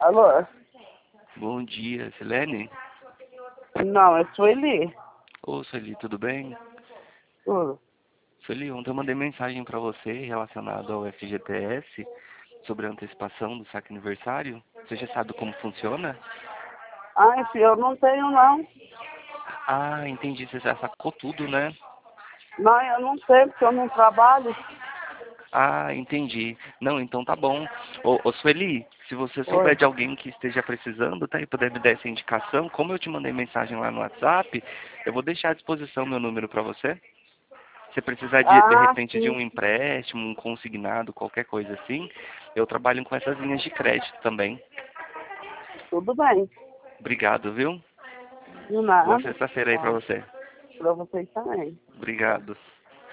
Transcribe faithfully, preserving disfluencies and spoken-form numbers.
Alô? Bom dia, Silene? Não, é Sueli. Ô, Sueli, tudo bem? Tudo. Sueli, ontem eu mandei mensagem para você relacionado ao F G T S sobre a antecipação do saque aniversário. Você já sabe como funciona? Ai, filho, eu não tenho, não. Ah, entendi, você já sacou tudo, né? Não, eu não sei, porque eu não trabalho. Ah, entendi. Não, então tá bom. Ô, ô Sueli, se você souber Oi. de alguém que esteja precisando, tá, e puder me dar essa indicação, como eu te mandei mensagem lá no WhatsApp, eu vou deixar à disposição meu número para você. Se precisar de, de Ah, repente de sim. um empréstimo, um consignado, qualquer coisa assim, eu trabalho com essas linhas de crédito também. Tudo bem. Obrigado, viu? De Boa nada. sexta-feira aí pra Tá. você. Pra vocês também. Obrigado.